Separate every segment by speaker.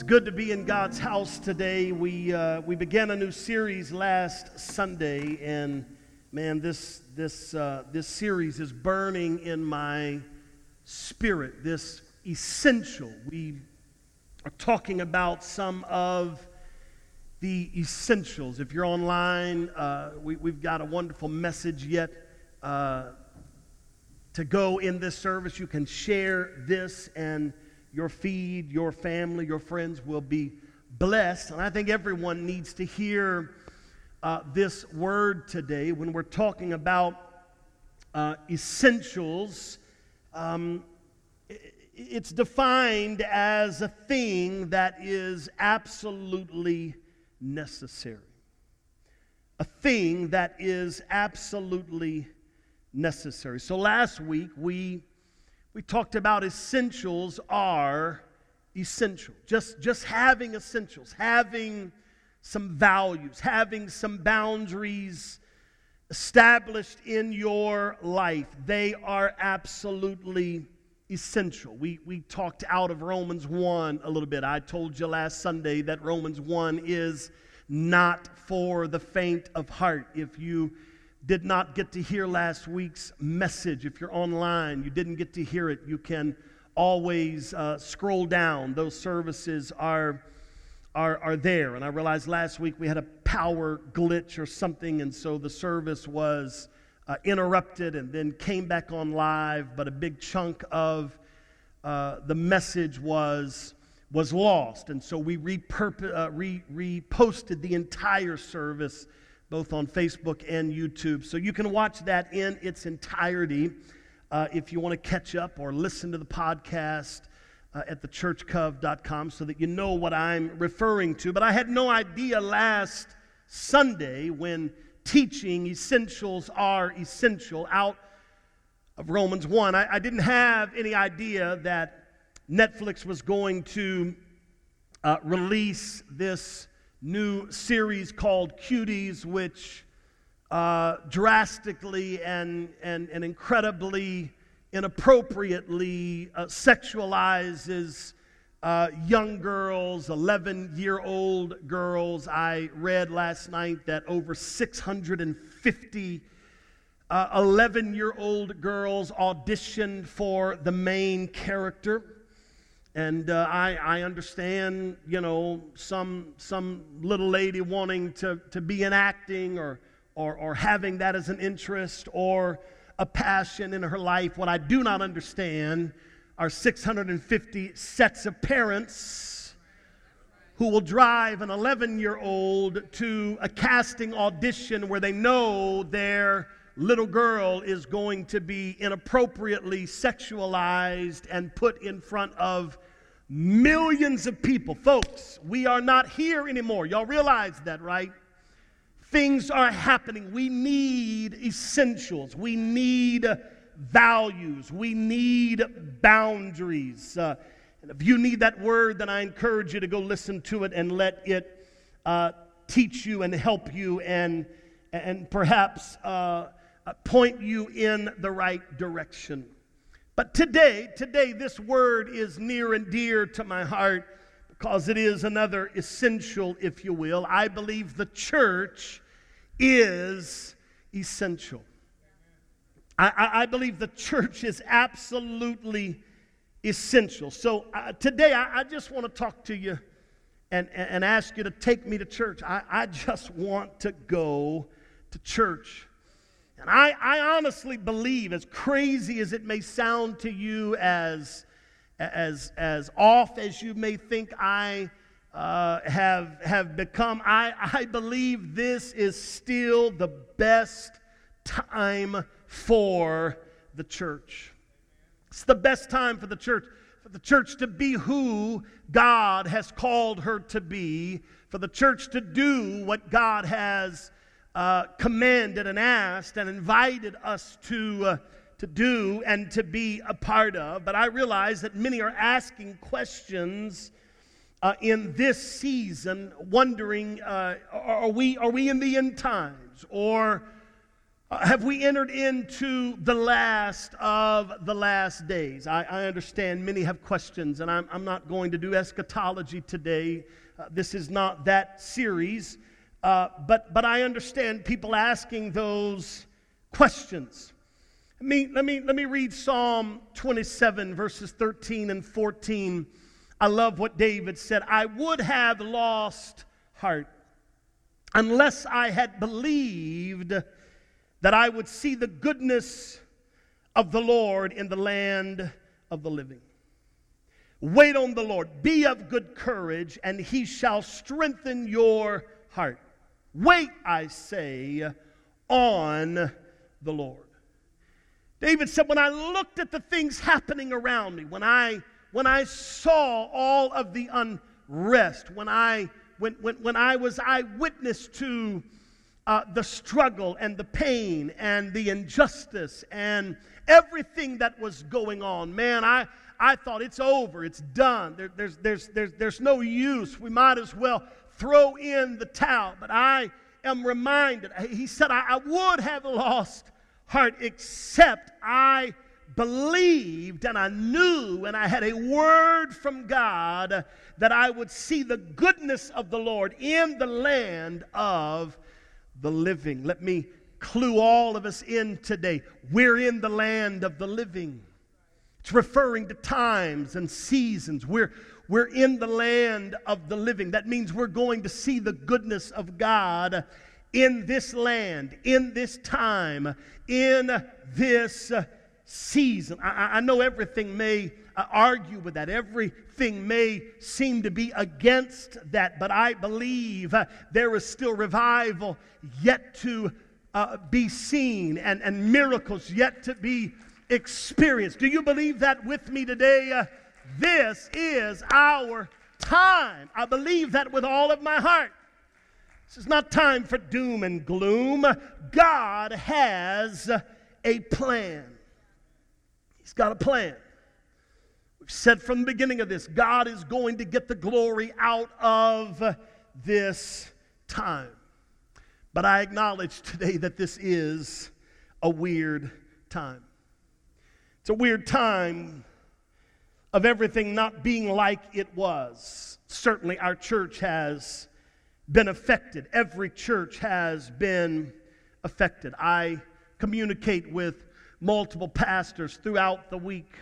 Speaker 1: good to be in God's house today. We began a new series last Sunday, and man, this series is burning in my spirit. This essential. We are talking about some of the essentials. If you're online, we've got a wonderful message yet to go in this service. You can share this, and your feed, your family, your friends will be blessed. And I think everyone needs to hear this word today when we're talking about essentials. It's defined as a thing that is absolutely necessary. A thing that is absolutely necessary. So last week we talked about essentials are essential. Just having essentials, having some values, having some boundaries established in your life. They are absolutely essential. We talked out of Romans 1 a little bit. I told you last Sunday that Romans 1 is not for the faint of heart. If you did not get to hear last week's message, if you're online, you didn't get to hear it, you can always scroll down. Those services are there. And I realized last week we had a power glitch or something, and so the service was interrupted and then came back on live, but a big chunk of the message was lost. And so we reposted the entire service both on Facebook and YouTube. So you can watch that in its entirety if you want to catch up or listen to the podcast at thechurchcov.com so that you know what I'm referring to. But I had no idea last Sunday when teaching essentials are essential out of Romans 1. I didn't have any idea that Netflix was going to release this new series called Cuties, which drastically and incredibly inappropriately sexualizes young girls, 11-year-old girls. I read last night that over 650 11-year-old girls auditioned for the main character. And I understand, some little lady wanting to be in acting or having that as an interest or a passion in her life. What I do not understand are 650 sets of parents who will drive an 11-year-old to a casting audition where they know their little girl is going to be inappropriately sexualized and put in front of millions of people. Folks, we are not here anymore. Y'all realize that, right? Things are happening. We need essentials. We need values. We need boundaries. And if you need that word, then I encourage you to go listen to it and let it teach you and help you and perhaps point you in the right direction. But today, this word is near and dear to my heart because it is another essential, if you will. I believe the church is essential. I believe the church is absolutely essential. So today, I just want to talk to you and ask you to take me to church. I just want to go to church. And I honestly believe, as crazy as it may sound to you, as off as you may think I have become, I believe this is still the best time for the church. It's the best time for the church to be who God has called her to be, for the church to do what God has commanded and asked and invited us to do and to be a part of. But I realize that many are asking questions in this season, wondering, are we in the end times? Or Have we entered into the last of the last days? I understand many have questions, and I'm not going to do eschatology today. This is not that series, but I understand people asking those questions. Let me read Psalm 27, verses 13 and 14. I love what David said. I would have lost heart unless I had believed that I would see the goodness of the Lord in the land of the living. Wait on the Lord. Be of good courage, and he shall strengthen your heart. Wait, I say, on the Lord. David said, when I looked at the things happening around me, when I saw all of the unrest, when I was eyewitness to the struggle and the pain and the injustice and everything that was going on, man, I thought it's over, it's done. There's no use. We might as well throw in the towel. But I am reminded, he said, I would have lost heart except I believed and I knew and I had a word from God that I would see the goodness of the Lord in the land of the living. Let me clue all of us in today. We're in the land of the living. It's referring to times and seasons. We're in the land of the living. That means we're going to see the goodness of God in this land, in this time, in this season. I know everything may argue with that. Everything may seem to be against that, but I believe there is still revival yet to be seen and miracles yet to be experienced. Do you believe that with me today? This is our time. I believe that with all of my heart. This is not time for doom and gloom. God has a plan. He's got a plan. We've said from the beginning of this, God is going to get the glory out of this time. But I acknowledge today that this is a weird time. It's a weird time of everything not being like it was. Certainly our church has been affected. Every church has been affected. I communicate with multiple pastors throughout the week,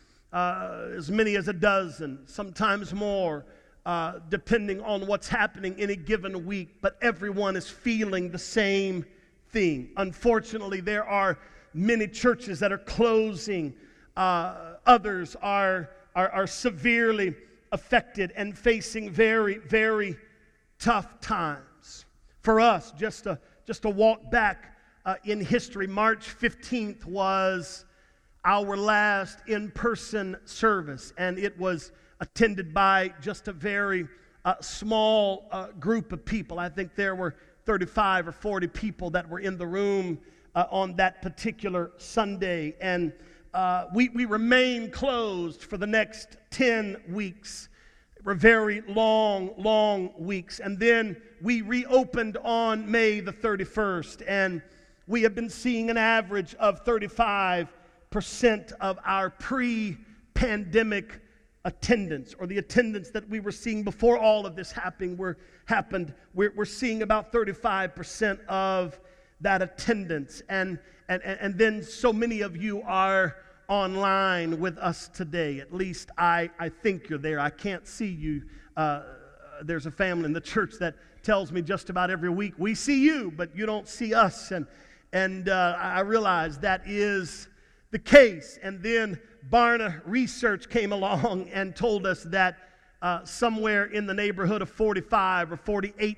Speaker 1: as many as a dozen, sometimes more, depending on what's happening in a given week. But everyone is feeling the same thing. Unfortunately, there are many churches that are closing. Others are severely affected and facing very, very tough times. For us, just to walk back in history, March 15th was our last in-person service, and it was attended by just a very small group of people. I think there were 35 or 40 people that were in the room on that particular Sunday, and we remained closed for the next 10 weeks. They were very long weeks. And then we reopened on May the 31st, and we have been seeing an average of 35% of our pre-pandemic attendance, or the attendance that we were seeing before all of this happened. We're seeing about 35% of that attendance. And then so many of you are online with us today. At least I think you're there. I can't see you. There's a family in the church that tells me just about every week, we see you, but you don't see us. And I realize that is the case. And then Barna Research came along and told us that somewhere in the neighborhood of 45 or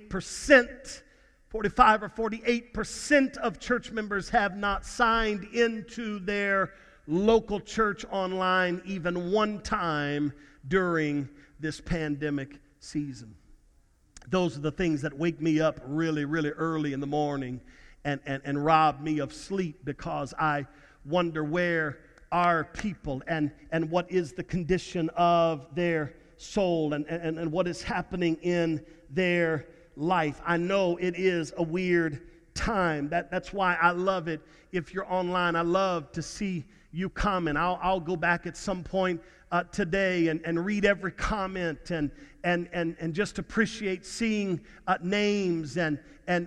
Speaker 1: 48% of church members have not signed into their local church online even one time during this pandemic season. Those are the things that wake me up really, really early in the morning and rob me of sleep, because I wonder where are people and what is the condition of their soul and what is happening in their life. I know it is a weird time. That's why I love it. If you're online, I love to see you comment. I'll go back at some point today and read every comment and just appreciate seeing names and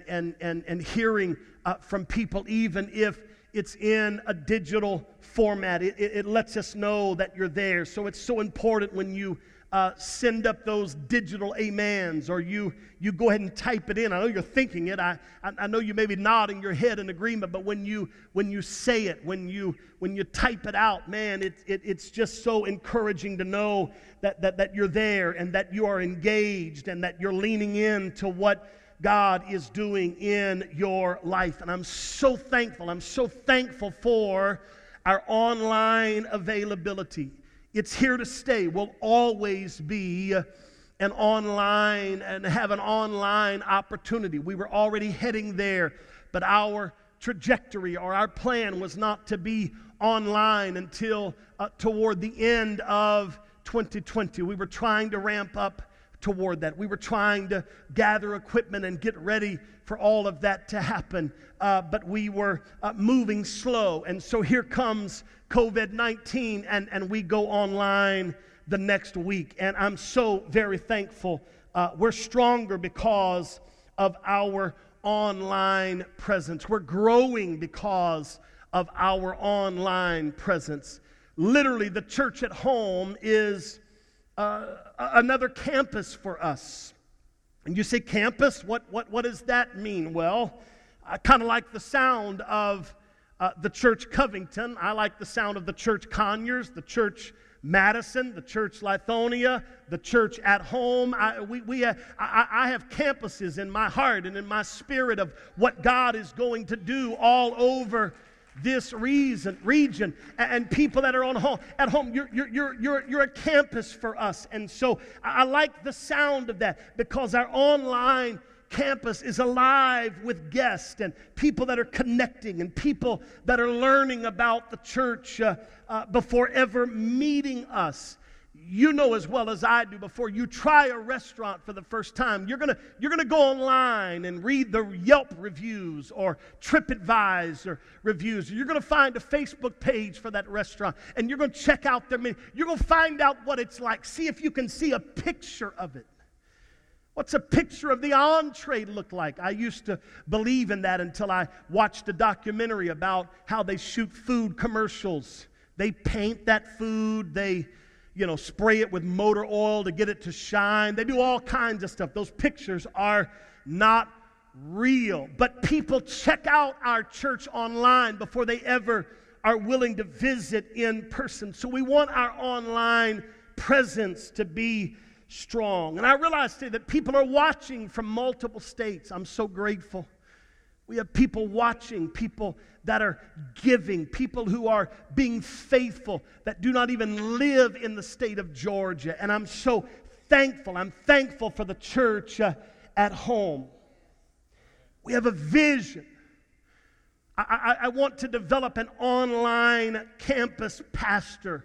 Speaker 1: hearing from people, even if it's in a digital format. It lets us know that you're there. So it's so important when you send up those digital amens, or you go ahead and type it in. I know you're thinking it. I know you may be nodding your head in agreement, but when you say it, when you type it out, man, it's just so encouraging to know that you're there and that you are engaged and that you're leaning into what God is doing in your life. And I'm so thankful. I'm so thankful for our online availability. It's here to stay. We'll always be an online and have an online opportunity. We were already heading there, but our trajectory or our plan was not to be online until toward the end of 2020. We were trying to ramp up toward that. We were trying to gather equipment and get ready for all of that to happen, but we were moving slow. And so here comes COVID-19, and we go online the next week. And I'm so very thankful. We're stronger because of our online presence. We're growing because of our online presence. Literally, the church at home is another campus for us. And you say campus? What does that mean? Well, I kind of like the sound of the church Covington. I like the sound of the church Conyers, the church Madison, the church Lithonia, the church at home. I have campuses in my heart and in my spirit of what God is going to do all over this region, and people that are at home. You're a campus for us, and so I like the sound of that, because our online campus is alive with guests and people that are connecting and people that are learning about the church before ever meeting us. You know as well as I do, before you try a restaurant for the first time, you're gonna go online and read the Yelp reviews or TripAdvisor reviews. You're gonna find a Facebook page for that restaurant, and you're gonna check out their menu. You're gonna find out what it's like. See if you can see a picture of it. What's a picture of the entree look like? I used to believe in that until I watched a documentary about how they shoot food commercials. They paint that food. They spray it with motor oil to get it to shine. They do all kinds of stuff. Those pictures are not real. But people check out our church online before they ever are willing to visit in person. So we want our online presence to be strong. And I realize today that people are watching from multiple states. I'm so grateful. We have people watching, people that are giving, people who are being faithful, that do not even live in the state of Georgia. And I'm so thankful. I'm thankful for the church at home. We have a vision. I want to develop an online campus pastor.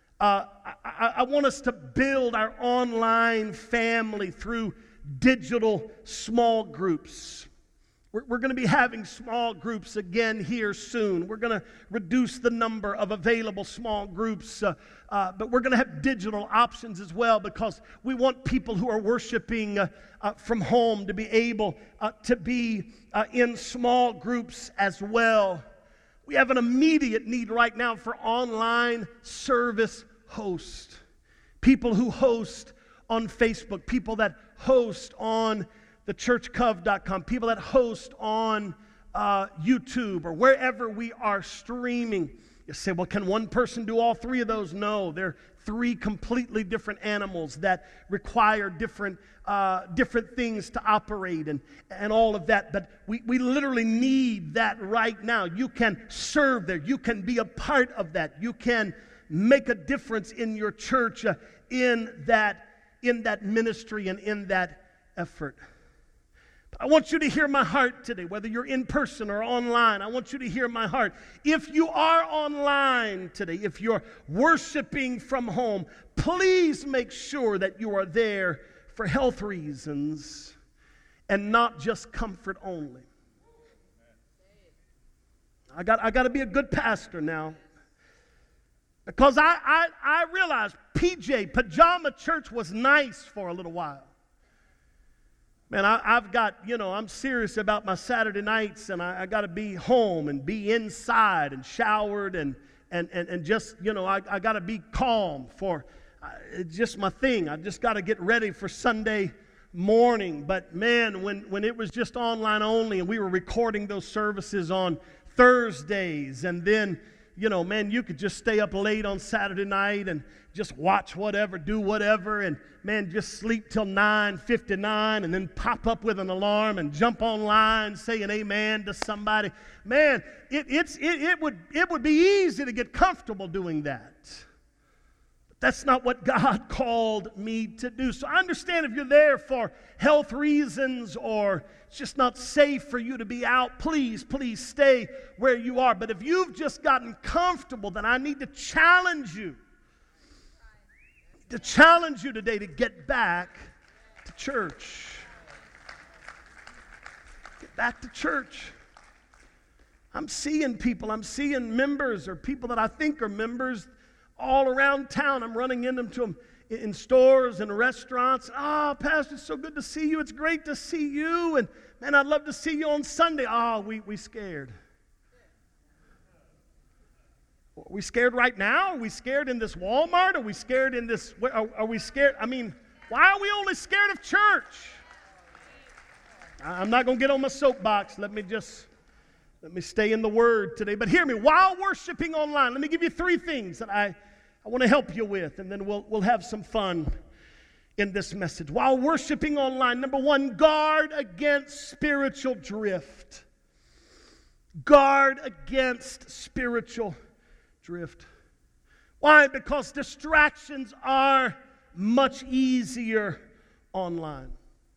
Speaker 1: I want us to build our online family through digital small groups. We're going to be having small groups again here soon. We're going to reduce the number of available small groups, but we're going to have digital options as well, because we want people who are worshiping from home to be able to be in small groups as well. We have an immediate need right now for online service hosts. People who host on Facebook, people that host on thechurchcov.com, people that host on YouTube or wherever we are streaming. You say, well, can one person do all three of those? No, they're three completely different animals that require different things to operate and all of that. But we literally need that right now. You can serve there. You can be a part of that. You can make a difference in your church, in that ministry and in that effort. I want you to hear my heart today, whether you're in person or online. I want you to hear my heart. If you are online today, if you're worshiping from home, please make sure that you are there for health reasons and not just comfort only. I got to be a good pastor now. Because I realized pajama church was nice for a little while. Man, I'm serious about my Saturday nights, and I got to be home and be inside and showered and just, I got to be calm for, it's just my thing. I just got to get ready for Sunday morning. But man, when it was just online only and we were recording those services on Thursdays, and then man, you could just stay up late on Saturday night and just watch whatever, do whatever, and man, just sleep till 9:59 and then pop up with an alarm and jump online saying amen to somebody. Man, it would be easy to get comfortable doing that. But that's not what God called me to do. So I understand if you're there for health reasons or it's just not safe for you to be out, please stay where you are. But if you've just gotten comfortable, then I need to challenge you. Today to get back to church. Get back to church. I'm seeing members or people that I think are members all around town. I'm running into them in stores and restaurants. Pastor, it's so good to see you. It's great to see you. And man, I'd love to see you on Sunday. We scared. Are we scared right now? Are we scared in this Walmart? Are we scared in this? Are we scared? I mean, why are we only scared of church? I'm not going to get on my soapbox. Let me stay in the Word today. But hear me, while worshiping online, let me give you 3 things that I want to help you with, and then we'll have some fun in this message. While worshiping online, number 1, guard against spiritual drift. Guard against spiritual drift. Why? Because distractions are much easier online.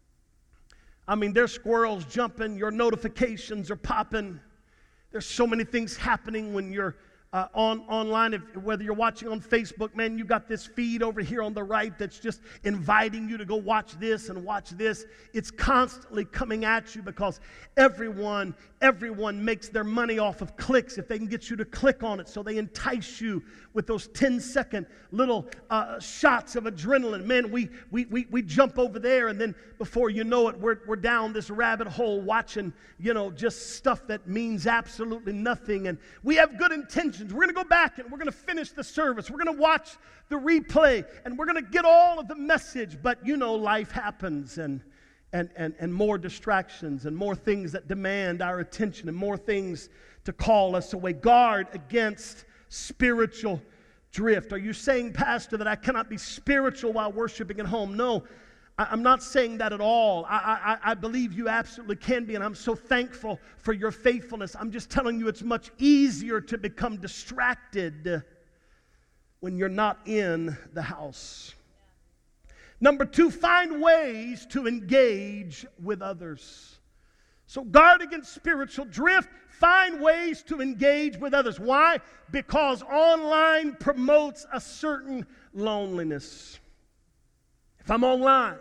Speaker 1: I mean, there's squirrels jumping, your notifications are popping. There's so many things happening when you're online. Whether you're watching on Facebook, man, you got this feed over here on the right that's just inviting you to go watch this and watch this. It's constantly coming at you because everyone makes their money off of clicks if they can get you to click on it. So they entice you with those 10-second little shots of adrenaline. Man, we jump over there, and then before you know it, we're down this rabbit hole watching, just stuff that means absolutely nothing. And we have good intentions. We're going to go back and we're going to finish the service. We're going to watch the replay and we're going to get all of the message. But life happens and more distractions and more things that demand our attention and more things to call us away. Guard against spiritual drift. Are you saying, Pastor, that I cannot be spiritual while worshiping at home? No, I'm not saying that at all. I believe you absolutely can be, and I'm so thankful for your faithfulness. I'm just telling you it's much easier to become distracted when you're not in the house. Number 2, find ways to engage with others. So guard against spiritual drift. Find ways to engage with others. Why? Because online promotes a certain loneliness. If I'm online.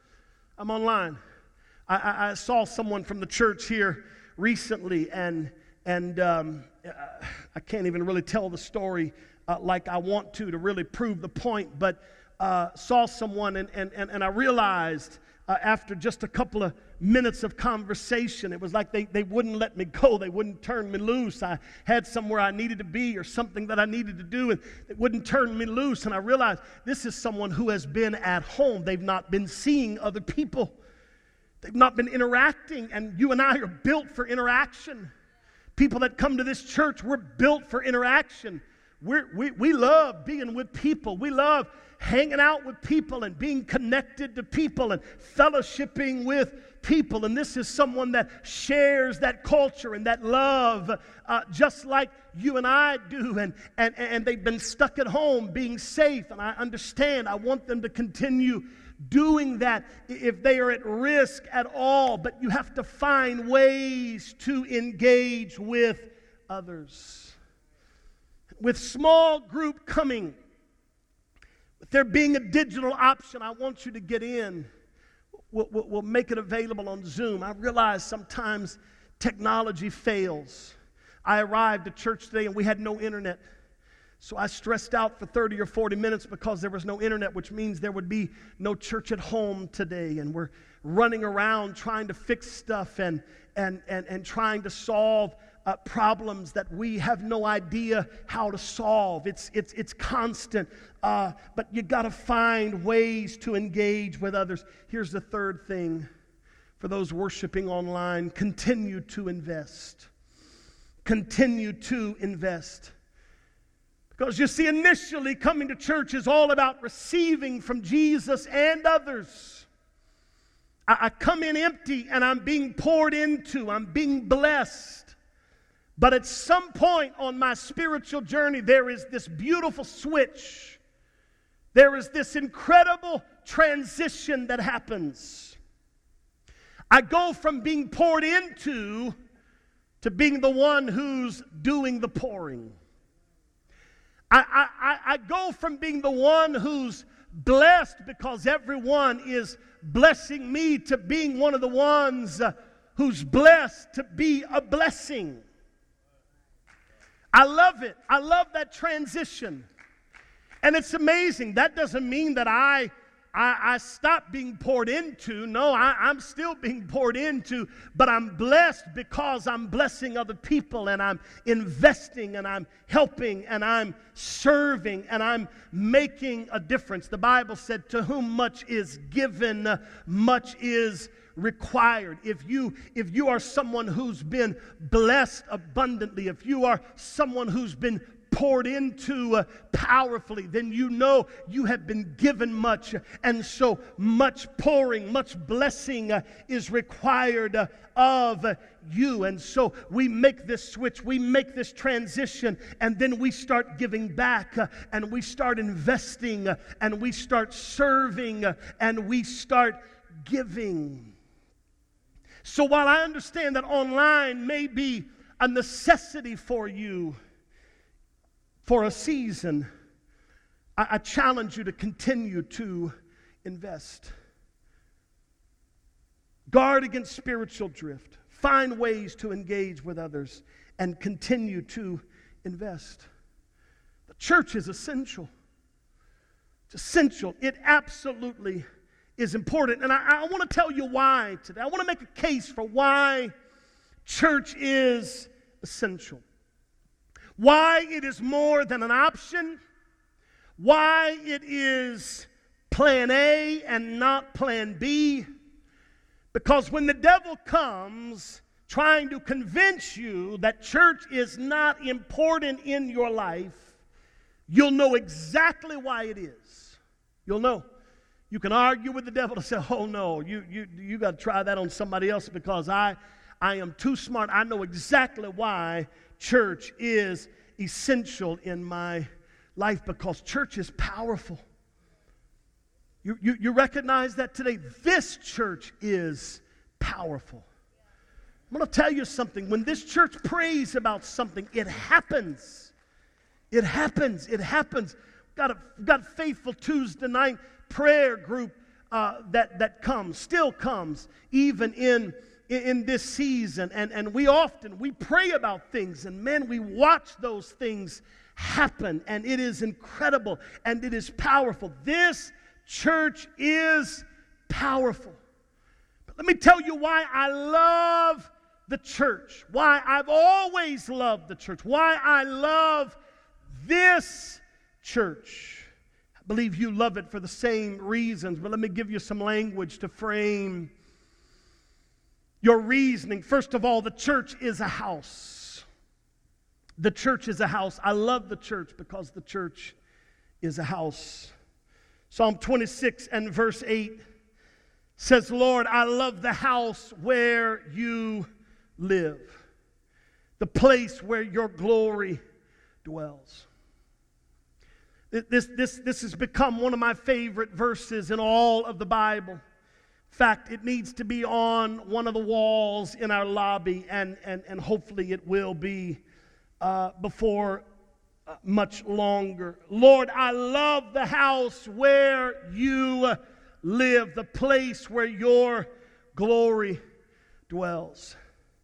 Speaker 1: I saw someone from the church here recently, and I can't even really tell the story like I want to really prove the point, but saw someone, and I realized after just a couple of minutes of conversation, it was like they wouldn't let me go. They wouldn't turn me loose. I had somewhere I needed to be or something that I needed to do, and it wouldn't turn me loose. And I realized this is someone who has been at home. They've not been seeing other people. They've not been interacting, and you and I are built for interaction. People that come to this church, we're built for interaction. We love being with people. We love hanging out with people and being connected to people and fellowshipping with people. And this is someone that shares that culture and that love just like you and I do. And they've been stuck at home being safe. And I understand. I want them to continue doing that if they are at risk at all. But you have to find ways to engage with others. With small group coming, with there being a digital option, I want you to get in. We'll make it available on Zoom. I realize sometimes technology fails. I arrived at church today and we had no internet. So I stressed out for 30 or 40 minutes because there was no internet, which means there would be no church at home today. And we're running around trying to fix stuff and trying to solve problems that we have no idea how to solve. It's constant, but you got to find ways to engage with others. Here's the third thing for those worshiping online: continue to invest. Continue to invest. Because you see, initially coming to church is all about receiving from Jesus and others. I come in empty and I'm being poured into. I'm being blessed. But at some point on my spiritual journey, there is this beautiful switch. There is this incredible transition that happens. I go from being poured into to being the one who's doing the pouring. I go from being the one who's blessed because everyone is blessing me to being one of the ones who's blessed to be a blessing. I love it. I love that transition. And it's amazing. That doesn't mean that I stopped being poured into. No, I'm still being poured into, but I'm blessed because I'm blessing other people, and I'm investing, and I'm helping, and I'm serving, and I'm making a difference. The Bible said, to whom much is given, much is required. If you are someone who's been blessed abundantly, if you are someone who's been poured into powerfully, then you know you have been given much, and so much pouring, much blessing is required of you. And so we make this switch, we make this transition, and then we start giving back, and we start investing, and we start serving, and we start giving. So while I understand that online may be a necessity for you for a season, I challenge you to continue to invest. Guard against spiritual drift. Find ways to engage with others and continue to invest. The church is essential. It's essential. It absolutely is important. And I want to tell you why today. I want to make a case for why church is essential. Why it is more than an option. Why it is plan A and not plan B. Because when the devil comes trying to convince you that church is not important in your life, you'll know exactly why it is. You'll know. You can argue with the devil to say, oh no, you got to try that on somebody else because I am too smart. I know exactly why church is essential in my life, because church is powerful. You recognize that today? This church is powerful. I'm going to tell you something. When this church prays about something, it happens. It happens. It happens. Got Faithful Tuesday night prayer group that still comes, even in this season, and we pray about things, and man, we watch those things happen, and it is incredible, and it is powerful. This church is powerful. But let me tell you why I love the church, why I've always loved the church, why I love this church. I believe you love it for the same reasons, but let me give you some language to frame your reasoning. First of all, the church is a house. The church is a house. I love the church because the church is a house. Psalm 26 and verse 8 says, Lord, I love the house where you live, the place where your glory dwells. This has become one of my favorite verses in all of the Bible. In fact, it needs to be on one of the walls in our lobby, and hopefully it will be before much longer. Lord, I love the house where you live, the place where your glory dwells.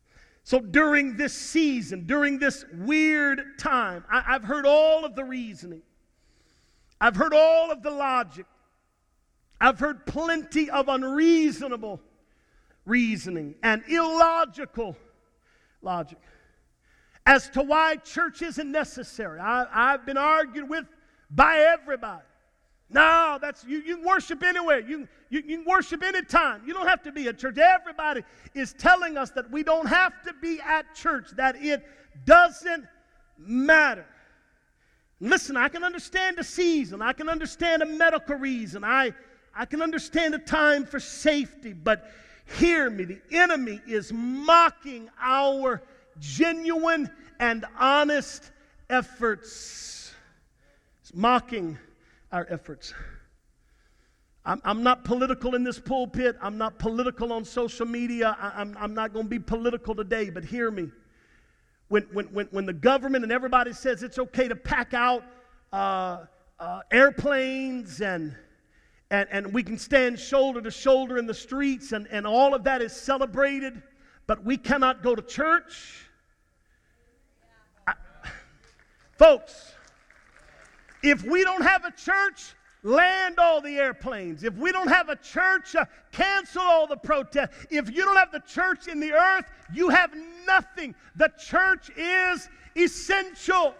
Speaker 1: So during this season, during this weird time, I've heard all of the reasoning. I've heard all of the logic. I've heard plenty of unreasonable reasoning and illogical logic as to why church isn't necessary. I've been argued with by everybody. No, you can worship anywhere. You can worship anytime. You don't have to be at church. Everybody is telling us that we don't have to be at church, that it doesn't matter. Listen, I can understand the season. I can understand a medical reason. I can understand a time for safety. But hear me, the enemy is mocking our genuine and honest efforts. It's mocking our efforts. I'm not political in this pulpit. I'm not political on social media. I'm not going to be political today, but hear me. When the government and everybody says it's okay to pack out airplanes and we can stand shoulder to shoulder in the streets and all of that is celebrated, but we cannot go to church. Folks, if we don't have a church, land all the airplanes. If we don't have a church, cancel all the protests. If you don't have the church in the earth, you have nothing. The church is essential.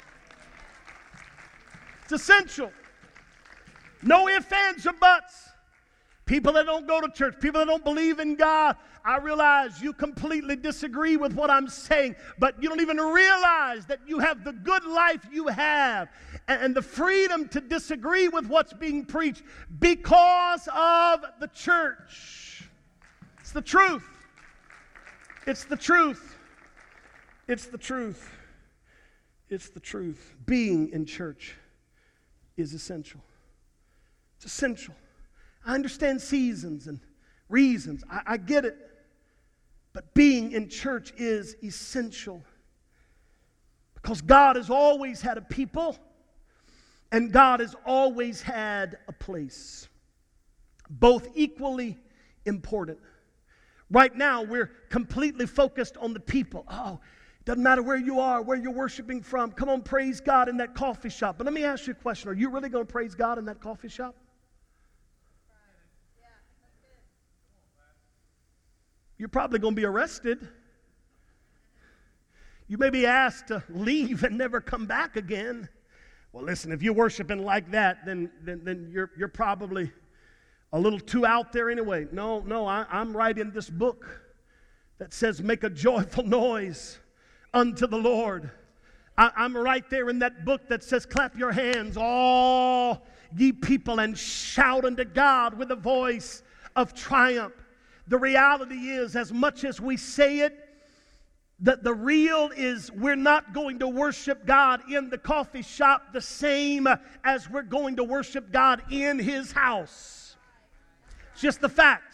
Speaker 1: It's essential. No ifs, ands, or buts. People that don't go to church, people that don't believe in God, I realize you completely disagree with what I'm saying, but you don't even realize that you have the good life you have and the freedom to disagree with what's being preached because of the church. It's the truth. It's the truth. It's the truth. It's the truth. Being in church is essential. It's essential. I understand seasons and reasons. I get it. But being in church is essential. Because God has always had a people, and God has always had a place. Both equally important. Right now, we're completely focused on the people. Oh, it doesn't matter where you are, where you're worshiping from. Come on, praise God in that coffee shop. But let me ask you a question. Are you really going to praise God in that coffee shop? You're probably going to be arrested. You may be asked to leave and never come back again. Well, listen, if you're worshiping like that, then you're probably a little too out there anyway. No, I'm writing this book that says, make a joyful noise unto the Lord. I'm right there in that book that says, clap your hands, all ye people, and shout unto God with a voice of triumph. The reality is, as much as we say it, that the real is we're not going to worship God in the coffee shop the same as we're going to worship God in His house. It's just the facts.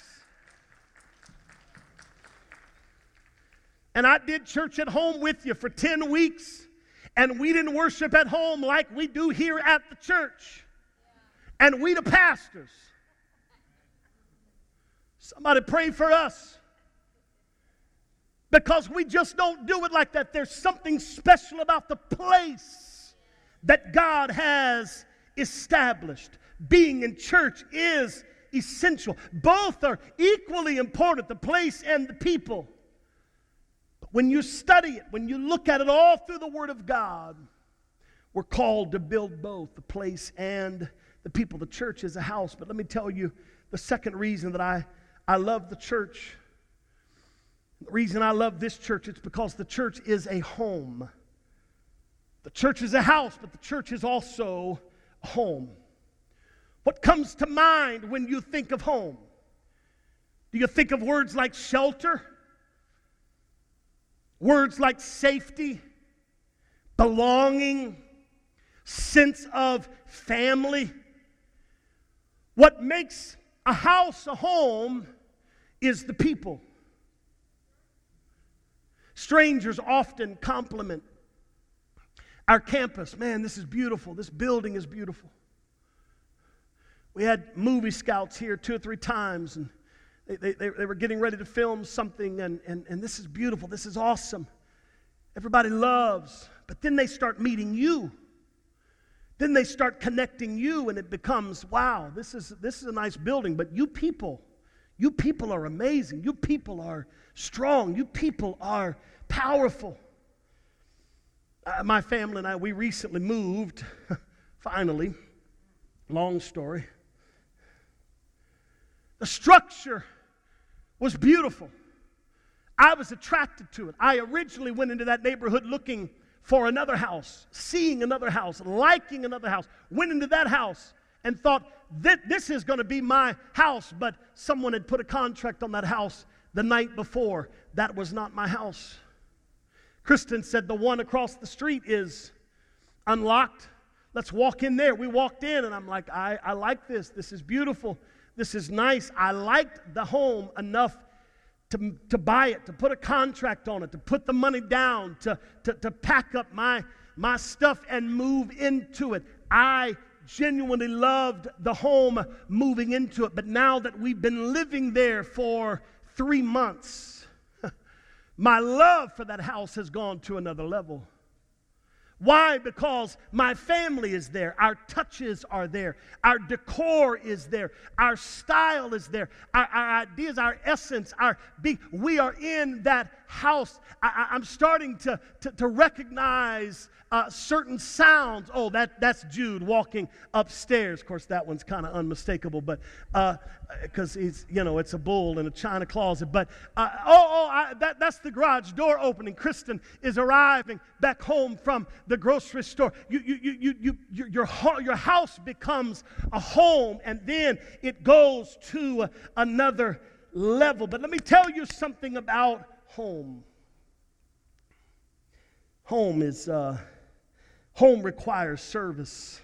Speaker 1: And I did church at home with you for 10 weeks, and we didn't worship at home like we do here at the church. And we the pastors. Somebody pray for us. Because we just don't do it like that. There's something special about the place that God has established. Being in church is essential. Both are equally important, the place and the people. But when you study it, when you look at it all through the Word of God, we're called to build both the place and the people. The church is a house. But let me tell you the second reason that I love the church. The reason I love this church, it's because the church is a home. The church is a house, but the church is also a home. What comes to mind when you think of home? Do you think of words like shelter? Words like safety, belonging, sense of family? What makes a house a home is the people. Strangers often compliment our campus. Man, this is beautiful. This building is beautiful. We had movie scouts here 2 or 3 times, and They were getting ready to film something, and this is beautiful. This is awesome. Everybody loves. But then they start meeting you. Then they start connecting you, and it becomes, wow, this is a nice building, but you people are amazing. You people are strong. You people are powerful. My family and I, we recently moved, finally. Long story. The structure was beautiful. I was attracted to it. I originally went into that neighborhood looking for another house, seeing another house, liking another house. Went into that house and thought, this is going to be my house. But someone had put a contract on that house the night before. That was not my house. Kristen said, the one across the street is unlocked. Let's walk in there. We walked in, and I'm like, I like this. This is beautiful. This is nice. I liked the home enough to buy it, to put a contract on it, to put the money down, to pack up my stuff and move into it. I genuinely loved the home moving into it. But now that we've been living there for 3 months, my love for that house has gone to another level. Why? Because my family is there. Our touches are there. Our decor is there. Our style is there. Our ideas, our essence, we are in that house. I'm starting to recognize certain sounds. Oh, that's Jude walking upstairs. Of course, that one's kind of unmistakable, but because he's, it's a bull in a china closet. But that's the garage door opening. Kristen is arriving back home from the grocery store. Your house becomes a home, and then it goes to another level. But let me tell you something about home. Home requires service.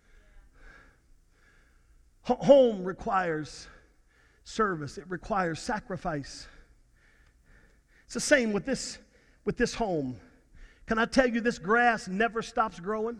Speaker 1: Home requires service. It requires sacrifice. It's the same with this home. Can I tell you, this grass never stops growing?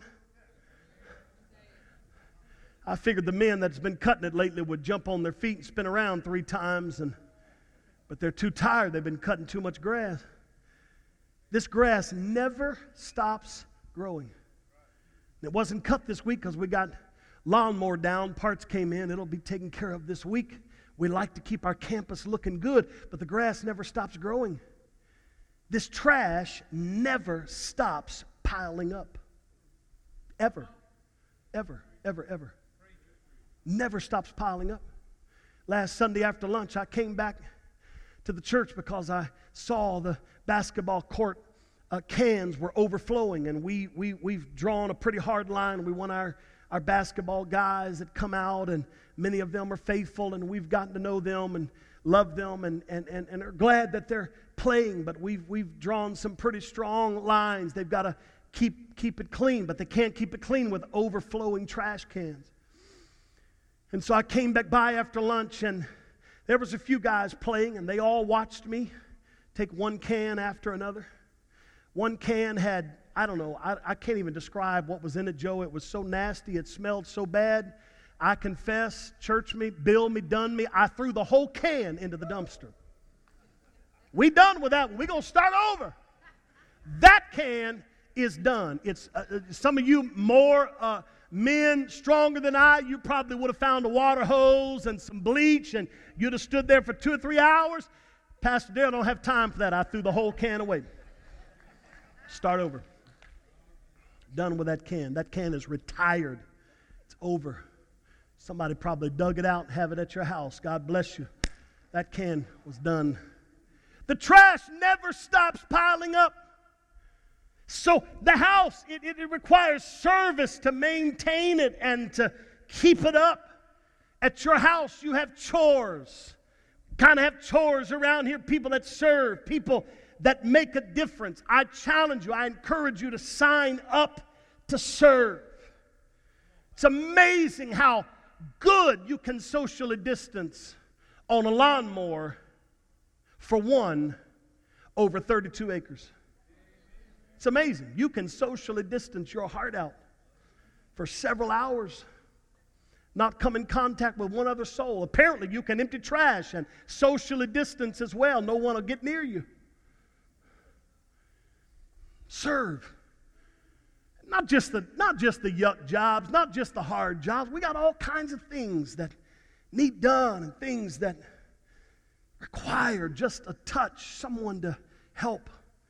Speaker 1: I figured the men that's been cutting it lately would jump on their feet and spin around 3 times, but they're too tired. They've been cutting too much grass. This grass never stops growing. It wasn't cut this week because we got lawnmower down. Parts came in. It'll be taken care of this week. We like to keep our campus looking good, but the grass never stops growing. This trash never stops piling up. Ever. Ever, ever, ever. Never stops piling up. Last Sunday after lunch, I came back to the church because I saw the basketball court cans were overflowing, and we've drawn a pretty hard line. We want our basketball guys that come out, and many of them are faithful, and we've gotten to know them and love them and are glad that they're playing, but we've drawn some pretty strong lines. They've got to keep it clean, but they can't keep it clean with overflowing trash cans. And so I came back by after lunch, and there was a few guys playing, and they all watched me take one can after another. One can had, I don't know, I can't even describe what was in it, Joe. It was so nasty. It smelled so bad. I confess, church me, bill me, done me. I threw the whole can into the dumpster. We done with that one. We're going to start over. That can is done. It's some of you more men stronger than I, you probably would have found a water hose and some bleach, and you'd have stood there for 2 or 3 hours. Pastor Dale, don't have time for that. I threw the whole can away. Start over. Done with that can. That can is retired. It's over. Somebody probably dug it out and have it at your house. God bless you. That can was done. The trash never stops piling up. So the house, it requires service to maintain it and to keep it up. At your house, you have chores. Kind of have chores around here, people that serve, people that make a difference. I challenge you, I encourage you to sign up to serve. It's amazing how good you can socially distance on a lawnmower for one over 32 acres. It's amazing. You can socially distance your heart out for several hours. not come in contact with one other soul. Apparently, you can empty trash and socially distance as well. No one will get near you. Serve. Not just the yuck jobs, not just the hard jobs. We got all kinds of things that need done and things that require just a touch, someone to help.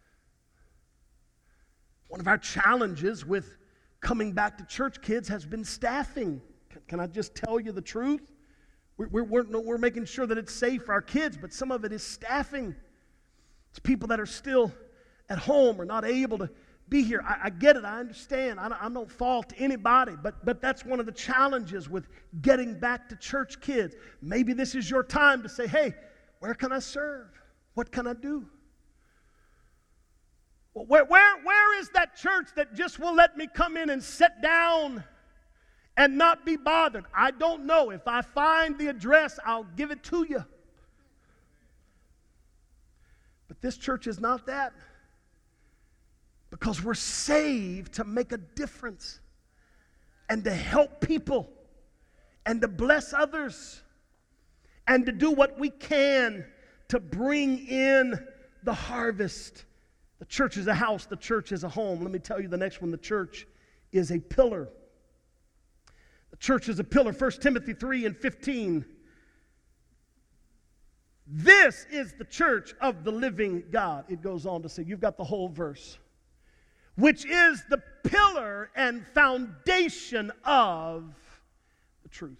Speaker 1: One of our challenges with coming back to church, kids, has been staffing. Can I just tell you the truth? We're making sure that it's safe for our kids, but some of it is staffing. It's people that are still at home or not able to be here. I get it. I understand. I don't fault anybody, but that's one of the challenges with getting back to church, kids. Maybe this is your time to say, hey, where can I serve? What can I do? Well, where is that church that just will let me come in and sit down and not be bothered? I don't know. If I find the address, I'll give it to you. But this church is not that. Because we're saved to make a difference and to help people and to bless others and to do what we can to bring in the harvest. The church is a house. The church is a home. Let me tell you the next one. The church is a pillar. The church is a pillar. 1 Timothy 3:15. This is the church of the living God. It goes on to say, you've got the whole verse. Which is the pillar and foundation of the truth.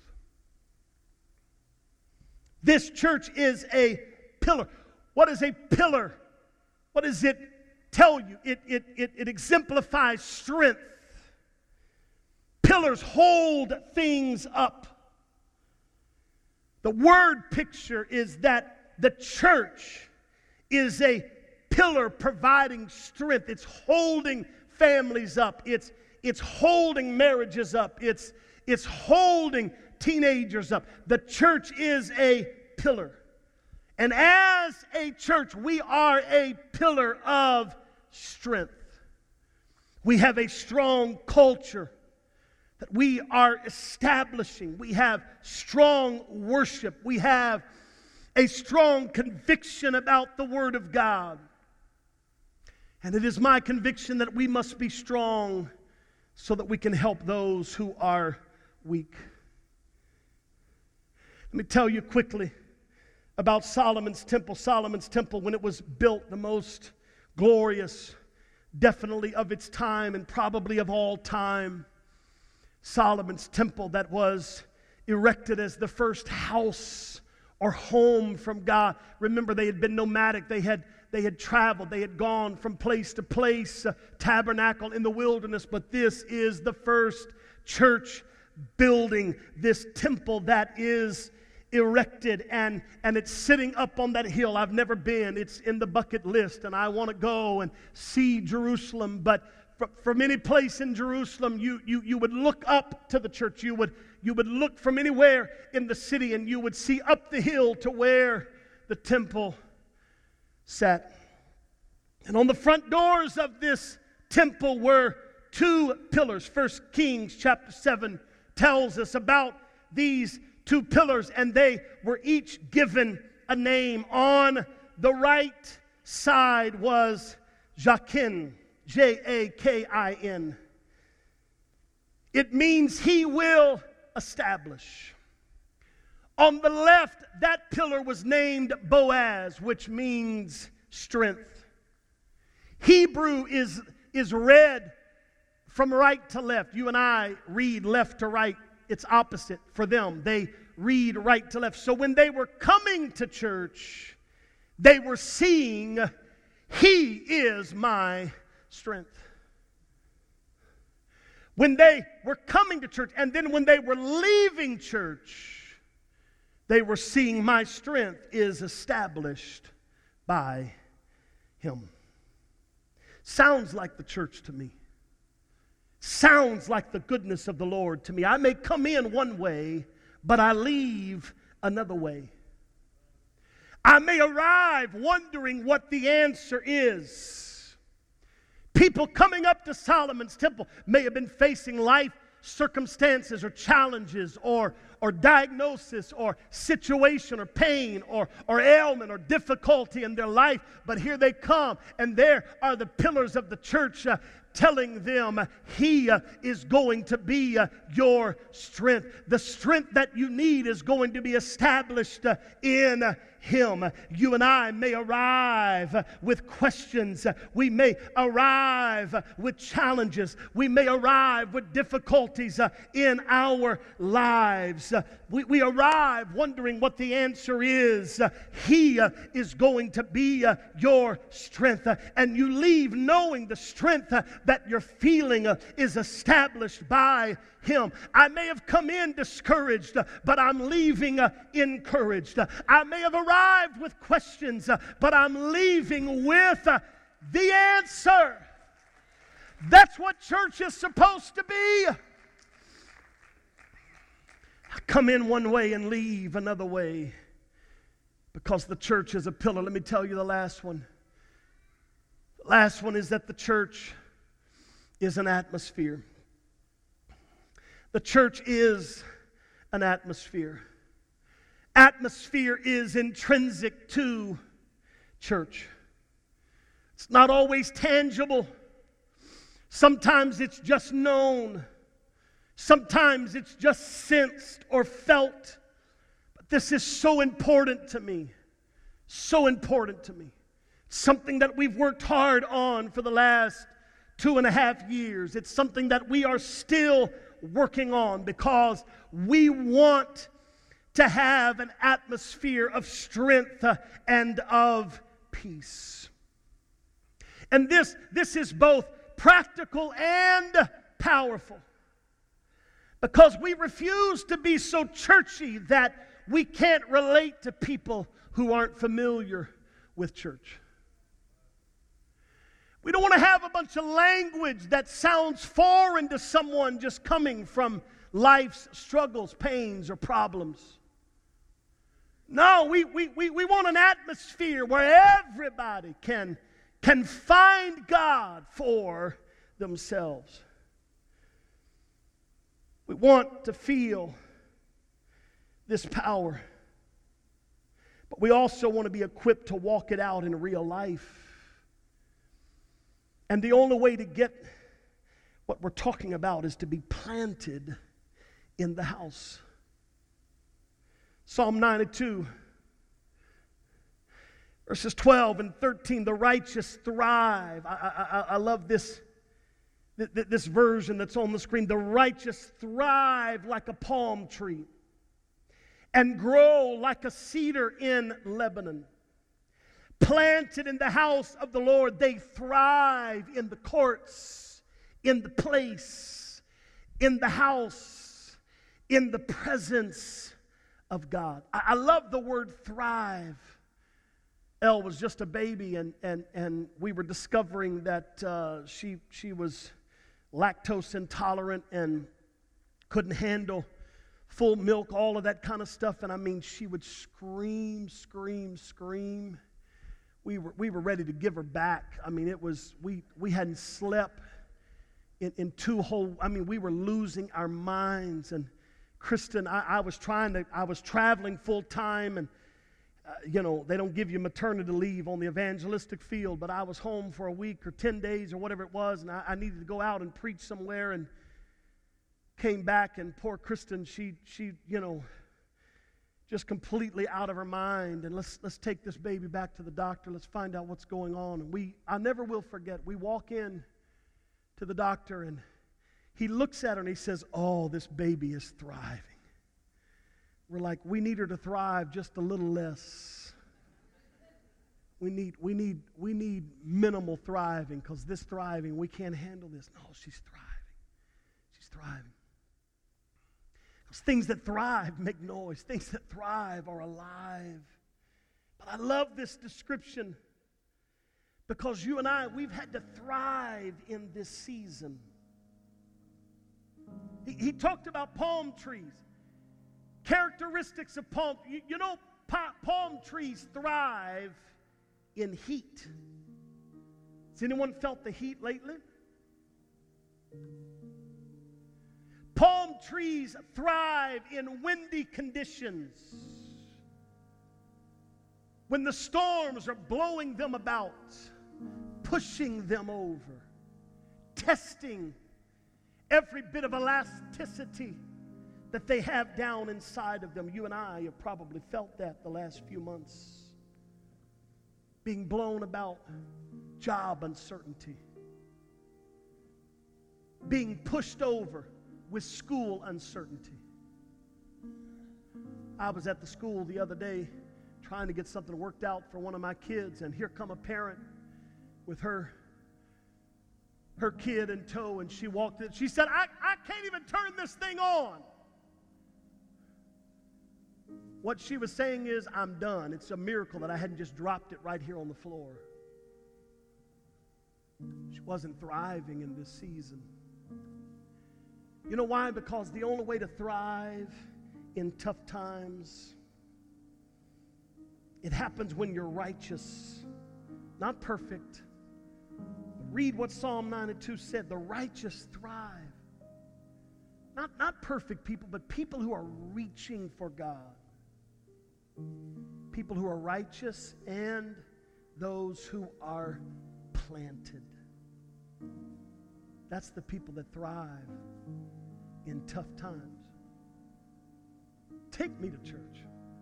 Speaker 1: This church is a pillar. What is a pillar? What does it tell you? It exemplifies strength. Pillars hold things up. The word picture is that the church is a pillar providing strength. It's holding families up. It's holding marriages up. It's holding teenagers up. The church is a pillar. And as a church, we are a pillar of strength. We have a strong culture that we are establishing. We have strong worship. We have a strong conviction about the Word of God. And it is my conviction that we must be strong so that we can help those who are weak. Let me tell you quickly about Solomon's temple. Solomon's temple, when it was built, the most glorious, definitely of its time and probably of all time. Solomon's temple that was erected as the first house or home from God. Remember, they had been nomadic. They had traveled. They had gone from place to place, tabernacle in the wilderness. But this is the first church building, this temple that is erected, and it's sitting up on that hill. I've never been. It's in the bucket list, and I want to go and see Jerusalem. But from any place in Jerusalem, you would look up to the church. You would look from anywhere in the city, and you would see up the hill to where the temple sat. And on the front doors of this temple were two pillars. 1 Kings chapter 7 tells us about these two pillars, and they were each given a name. On the right side was Jakin, Jakin. It means he will establish. On the left, that pillar was named Boaz, which means strength. Hebrew is read from right to left. You and I read left to right. It's opposite for them. They read right to left. So when they were coming to church, they were seeing, He is my strength. When they were coming to church, and then when they were leaving church, they were seeing my strength is established by Him. Sounds like the church to me. Sounds like the goodness of the Lord to me. I may come in one way, but I leave another way. I may arrive wondering what the answer is. People coming up to Solomon's temple may have been facing life circumstances or challenges or diagnosis or situation or pain or ailment or difficulty in their life. But here they come, and there are the pillars of the church telling them He is going to be your strength. The strength that you need is going to be established in Him. You and I may arrive with questions. We may arrive with challenges. We may arrive with difficulties in our lives. We arrive wondering what the answer is. He is going to be your strength. And you leave knowing the strength that you're feeling is established by Him. I may have come in discouraged, but I'm leaving encouraged. I may have arrived with questions, but I'm leaving with the answer. That's what church is supposed to be. I come in one way and leave another way because the church is a pillar. Let me tell you the last one. The last one is that the church is an atmosphere. The church is an atmosphere. Atmosphere is intrinsic to church. It's not always tangible. Sometimes it's just known. Sometimes it's just sensed or felt. But this is so important to me. So important to me. It's something that we've worked hard on for the last 2.5 years. It's something that we are still working on because we want to have an atmosphere of strength and of peace. And this is both practical and powerful because we refuse to be so churchy that we can't relate to people who aren't familiar with church. We don't want to have a bunch of language that sounds foreign to someone just coming from life's struggles, pains, or problems. No, we want an atmosphere where everybody can find God for themselves. We want to feel this power, but we also want to be equipped to walk it out in real life. And the only way to get what we're talking about is to be planted in the house. Psalm 92, verses 12 and 13, the righteous thrive. I love this version that's on the screen. The righteous thrive like a palm tree and grow like a cedar in Lebanon. Planted in the house of the Lord, they thrive in the courts, in the place, in the house, in the presence of God. I love the word thrive. Elle was just a baby, and we were discovering that she was lactose intolerant and couldn't handle full milk, all of that kind of stuff. And I mean, she would scream. We were ready to give her back. I mean, it was, we hadn't slept in 2 whole, I mean, we were losing our minds. And Kristen, I was traveling full time, and they don't give you maternity leave on the evangelistic field, but I was home for a week or 10 days or whatever it was, and I needed to go out and preach somewhere, and came back, and poor Kristen, she just completely out of her mind. And let's take this baby back to the doctor. Let's find out what's going on. And I never will forget. We walk in to the doctor, and he looks at her and he says, "Oh, this baby is thriving." We're like, we need her to thrive just a little less. We need minimal thriving, because this thriving, we can't handle this. No, she's thriving. She's thriving. Things that thrive make noise. Things that thrive are alive. But I love this description because you and I, we've had to thrive in this season. He talked about palm trees. Characteristics of palm. Palm trees thrive in heat. Has anyone felt the heat lately? Palm trees thrive in windy conditions. When the storms are blowing them about, pushing them over, testing every bit of elasticity that they have down inside of them. You and I have probably felt that the last few months. Being blown about, job uncertainty. Being pushed over with school uncertainty. I was at the school the other day trying to get something worked out for one of my kids, and here come a parent with her kid in tow, and she walked in. She said, I can't even turn this thing on. What she was saying is, I'm done. It's a miracle that I hadn't just dropped it right here on the floor. She wasn't thriving in this season. You know why? Because the only way to thrive in tough times, it happens when you're righteous, not perfect. Read what Psalm 92 said. The righteous thrive. Not perfect people, but people who are reaching for God. People who are righteous and those who are planted. That's the people that thrive in tough times. Take me to church.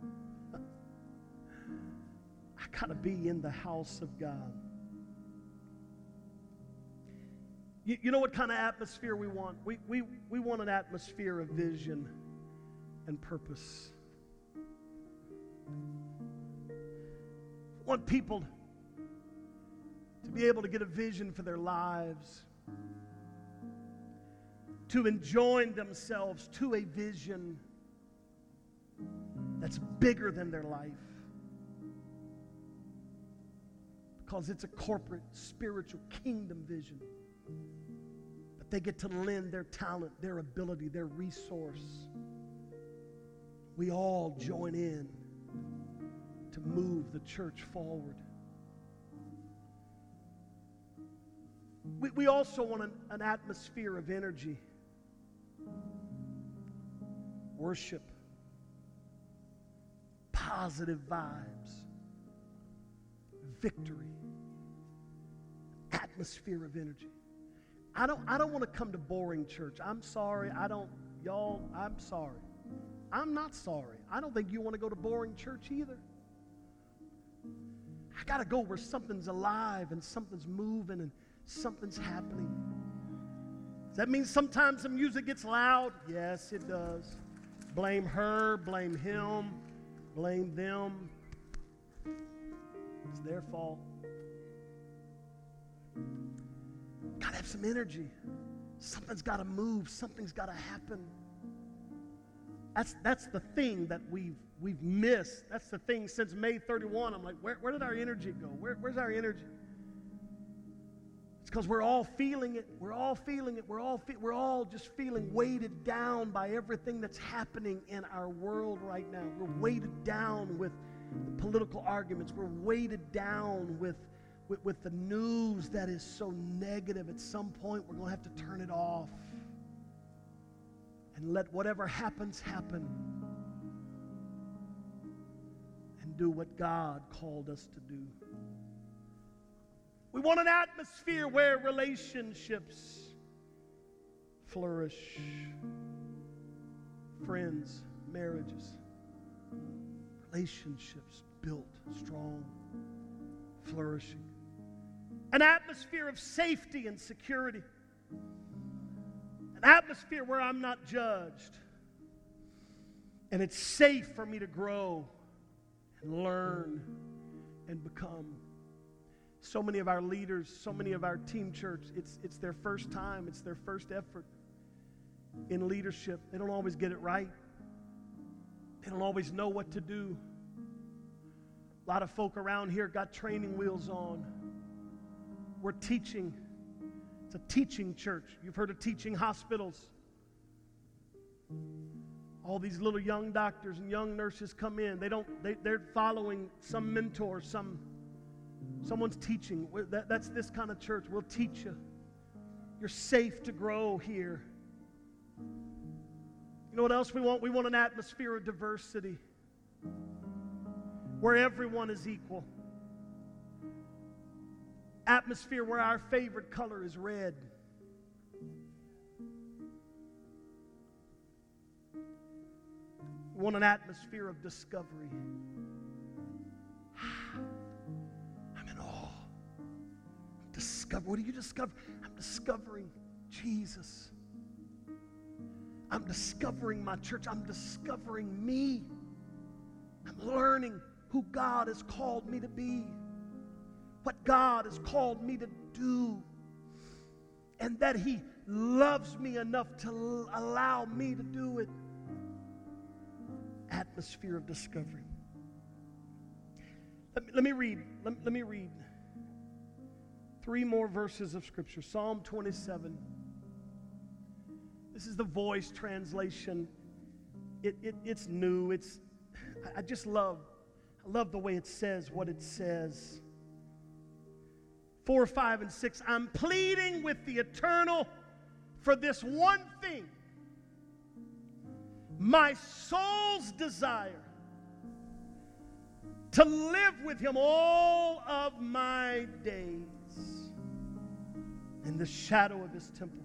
Speaker 1: I got to be in the house of God. You know what kind of atmosphere we want? We want an atmosphere of vision and purpose. We want people to be able to get a vision for their lives, to enjoin themselves to a vision that's bigger than their life. Because it's a corporate, spiritual kingdom vision. But they get to lend their talent, their ability, their resource. We all join in to move the church forward. We also want an atmosphere of energy, worship, positive vibes, victory, atmosphere of energy. I don't want to come to boring church. I'm sorry. I'm sorry. I'm not sorry. I don't think you want to go to boring church either. I got to go where something's alive and something's moving and something's happening. Does that mean sometimes the music gets loud? Yes, it does. Blame her, blame him, blame them. It's their fault. Got to have some energy. Something's got to move. Something's got to happen. That's the thing that we've missed. That's the thing since May 31. I'm like, where did our energy go? Where's our energy? It's because we're all feeling it. We're all feeling it. We're all just feeling weighted down by everything that's happening in our world right now. We're weighted down with the political arguments. We're weighted down with the news that is so negative. At some point, we're going to have to turn it off and let whatever happens happen and do what God called us to do. We want an atmosphere where relationships flourish. Friends, marriages, relationships built, strong, flourishing. An atmosphere of safety and security. An atmosphere where I'm not judged. And it's safe for me to grow and learn and become. So many of our leaders, so many of our team church, it's their first time, it's their first effort in leadership. They don't always get it right. They don't always know what to do. A lot of folk around here got training wheels on. We're teaching. It's a teaching church. You've heard of teaching hospitals. All these little young doctors and young nurses come in. They're following some mentor, someone's teaching. That's this kind of church. We'll teach you. You're safe to grow here. You know what else we want? We want an atmosphere of diversity where everyone is equal. Atmosphere where our favorite color is red. We want an atmosphere of discovery. I'm in awe. What do you discover? I'm discovering Jesus. I'm discovering my church. I'm discovering me. I'm learning who God has called me to be, what God has called me to do, and that He loves me enough to allow me to do it. Atmosphere of discovery. Let me read 3 more verses of Scripture. Psalm 27. This is the Voice translation. It's new. I just love the way it says what it says. 4, 5, and 6. I'm pleading with the Eternal for this one thing. My soul's desire to live with Him all of my days in the shadow of His temple,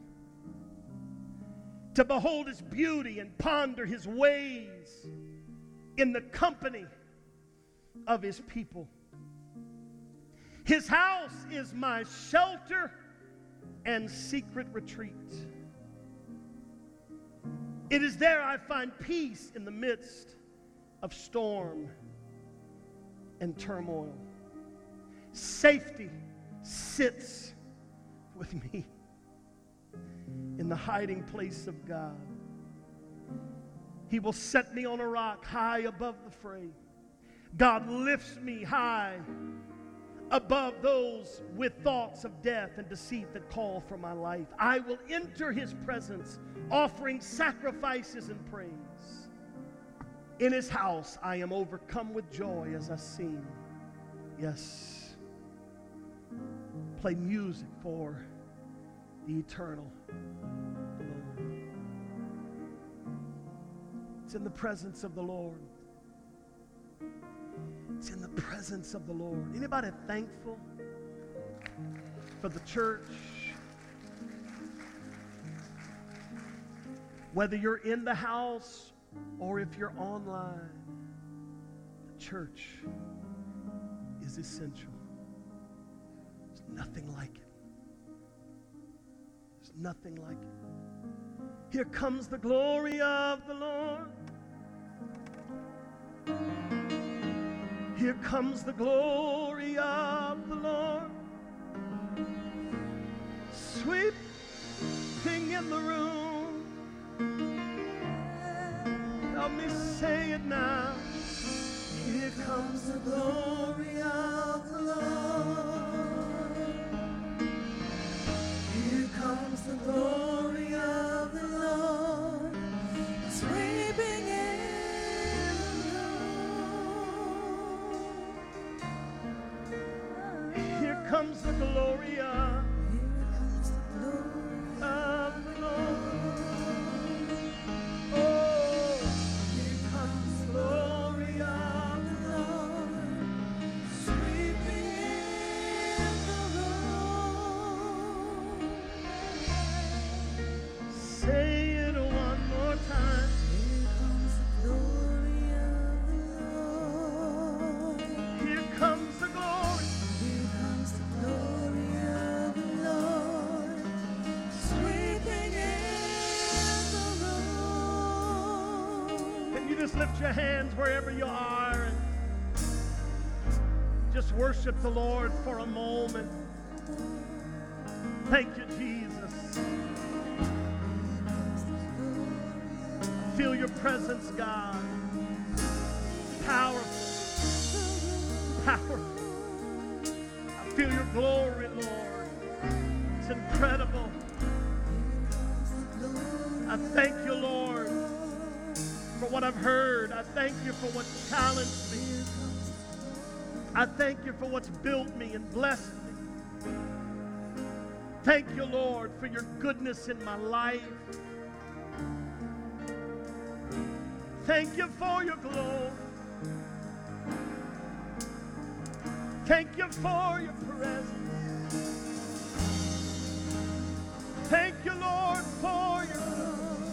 Speaker 1: to behold His beauty and ponder His ways in the company of His people. His house is my shelter and secret retreat. It is there I find peace in the midst of storm and turmoil. Safety sits with me in the hiding place of God. He will set me on a rock high above the fray. God lifts me high above those with thoughts of death and deceit that call for my life. I will enter His presence, offering sacrifices and praise. In His house I am overcome with joy as I sing. Yes, play music for the eternal Lord. It's in the presence of the Lord. It's in the presence of the Lord. Anybody thankful for the church? Whether you're in the house or if you're online, the church is essential. There's nothing like it. There's nothing like it. Here comes the glory of the Lord. Here comes the glory of the Lord, sweeping in the room. Help me say it now. Here comes the glory of the Lord. Here comes the glory of the Lord, sweeping in. Here comes the glory of the Lord. Oh, here comes the glory of the Lord, sweeping in the room. Say it one more time. Here comes the glory of the Lord. Here comes the glory. Just lift your hands wherever you are and just worship the Lord for a moment. Thank you, Jesus. Feel your presence, God. Powerful. Powerful. I feel your glory, Lord. It's incredible. I thank you, Lord, for what I've heard. I thank you for what challenged me. I thank you for what's built me and blessed me. Thank you, Lord, for your goodness in my life. Thank you for your glory. Thank you for your presence. Thank you, Lord, for your love.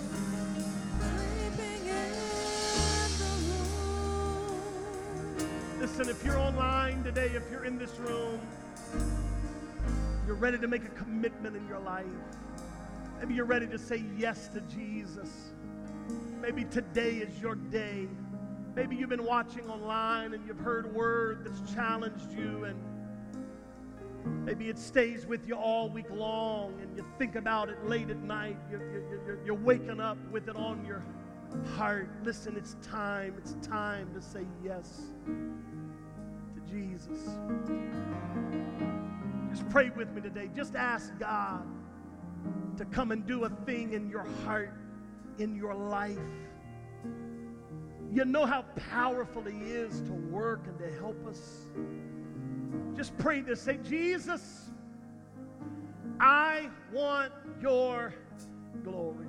Speaker 1: Listen, if you're online today, if you're in this room, you're ready to make a commitment in your life. Maybe you're ready to say yes to Jesus. Maybe today is your day. Maybe you've been watching online and you've heard a word that's challenged you, and maybe it stays with you all week long and you think about it late at night. You're waking up with it on your heart. Listen, it's time. It's time to say yes to Jesus. Just pray with me today. Just ask God to come and do a thing in your heart, in your life. You know how powerful He is to work and to help us. Just pray this. Say, Jesus, I want your glory.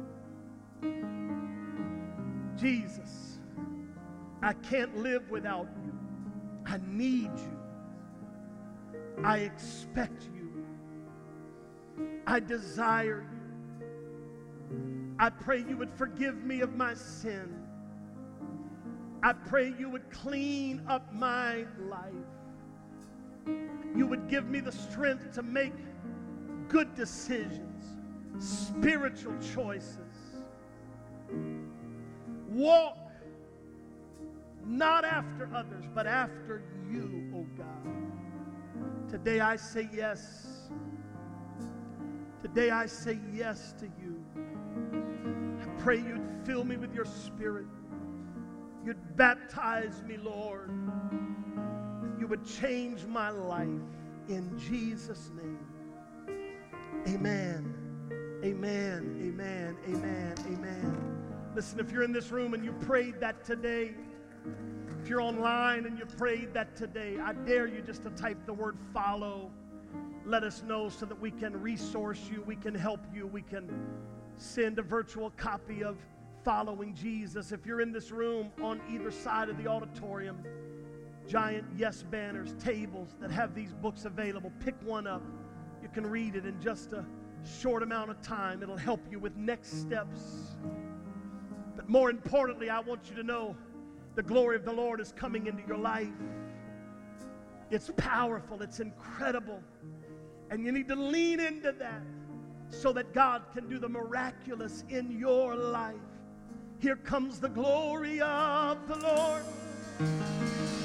Speaker 1: Jesus, I can't live without you. I need you. I expect you. I desire you. I pray you would forgive me of my sin. I pray you would clean up my life. You would give me the strength to make good decisions, spiritual choices. Walk not after others, but after you, oh God. Today I say yes. Today I say yes to you. I pray you'd fill me with your Spirit. You'd baptize me, Lord. You would change my life in Jesus' name. Amen. Amen. Amen. Amen. Amen. Listen, if you're in this room and you prayed that today, if you're online and you prayed that today, I dare you just to type the word follow. Let us know so that we can resource you, we can help you, we can send a virtual copy of Following Jesus. If you're in this room, on either side of the auditorium, giant yes banners, tables that have these books available. Pick one up. You can read it in just a short amount of time. It'll help you with next steps. But more importantly, I want you to know the glory of the Lord is coming into your life. It's powerful. It's incredible. And you need to lean into that so that God can do the miraculous in your life. Here comes the glory of the Lord.